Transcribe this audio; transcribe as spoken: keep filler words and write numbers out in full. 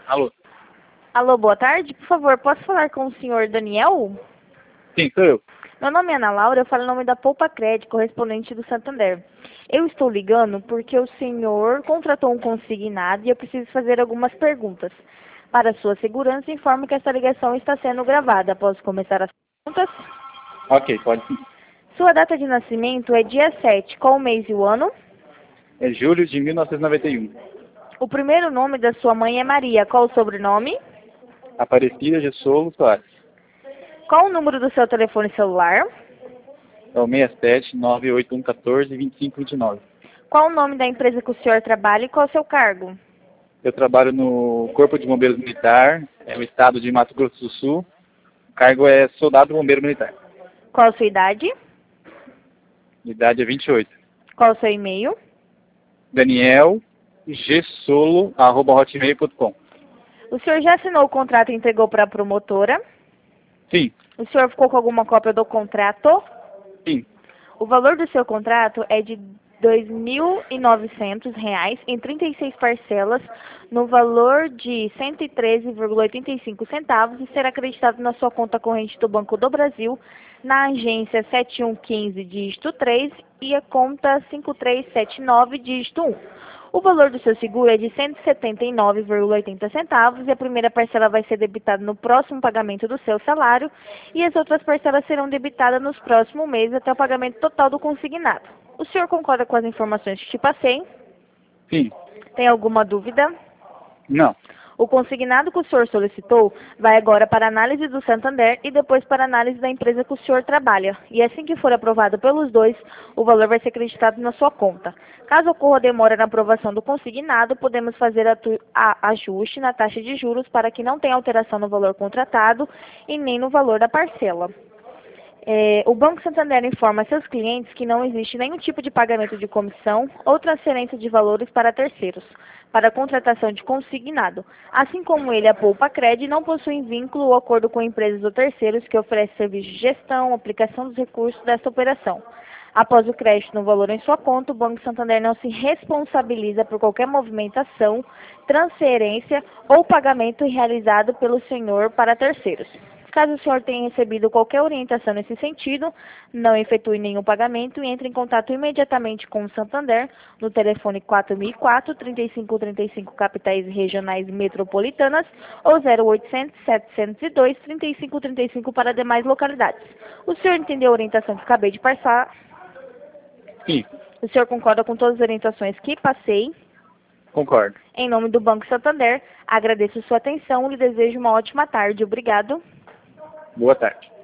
Alô? Alô, boa tarde. Por favor, posso falar com o senhor Daniel? Sim, sou eu. Meu nome é Ana Laura, eu falo em nome da Poupa Crédito, correspondente do Santander. Eu estou ligando porque o senhor contratou um consignado e eu preciso fazer algumas perguntas. Para sua segurança, informo que esta ligação está sendo gravada. Posso começar as perguntas? Ok, pode sim. Sua data de nascimento é dia sete. Qual o mês e o ano? É julho de mil novecentos e noventa e um. O primeiro nome da sua mãe é Maria. Qual o sobrenome? Aparecida de Soulo Soares. Qual o número do seu telefone celular? É o seis sete nove oito um um quatro dois cinco dois nove. Qual o nome da empresa que o senhor trabalha e qual o seu cargo? Eu trabalho no Corpo de Bombeiros Militar, é o estado de Mato Grosso do Sul. O cargo é soldado bombeiro militar. Qual a sua idade? A idade é vinte e oito. Qual o seu e-mail? Daniel gsolo arroba hotmail ponto com. O senhor já assinou o contrato e entregou para a promotora? Sim, O senhor ficou com alguma cópia do contrato? sim. O valor do seu contrato é de dois mil e novecentos reais em trinta e seis parcelas, no valor de cento e treze vírgula oitenta e cinco centavos e será acreditado na sua conta corrente do Banco do Brasil, na agência sete um um cinco, dígito três e a conta cinco três sete nove, dígito um. O valor do seu seguro é de cento e setenta e nove vírgula oitenta centavos e a primeira parcela vai ser debitada no próximo pagamento do seu salário e as outras parcelas serão debitadas nos próximos meses até o pagamento total do consignado. O senhor concorda com as informações que te passei? Sim. Tem alguma dúvida? Não. O consignado que o senhor solicitou vai agora para análise do Santander e depois para análise da empresa que o senhor trabalha. E assim que for aprovado pelos dois, o valor vai ser acreditado na sua conta. Caso ocorra demora na aprovação do consignado, podemos fazer a ajuste na taxa de juros para que não tenha alteração no valor contratado e nem no valor da parcela. É, o Banco Santander informa seus clientes que não existe nenhum tipo de pagamento de comissão ou transferência de valores para terceiros, para a contratação de consignado. Assim como ele, a Poupa Cred, não possui vínculo ou acordo com empresas ou terceiros que oferecem serviços de gestão, aplicação dos recursos desta operação. Após o crédito no valor em sua conta, o Banco Santander não se responsabiliza por qualquer movimentação, transferência ou pagamento realizado pelo senhor para terceiros. Caso o senhor tenha recebido qualquer orientação nesse sentido, não efetue nenhum pagamento e entre em contato imediatamente com o Santander no telefone quatro mil e quatro, trinta e cinco trinta e cinco capitais regionais metropolitanas ou zero oitocentos, setecentos e dois, trinta e cinco trinta e cinco para demais localidades. O senhor entendeu a orientação que acabei de passar? Sim. O senhor concorda com todas as orientações que passei? Concordo. Em nome do Banco Santander, agradeço sua atenção e lhe desejo uma ótima tarde. Obrigado. Boa tarde.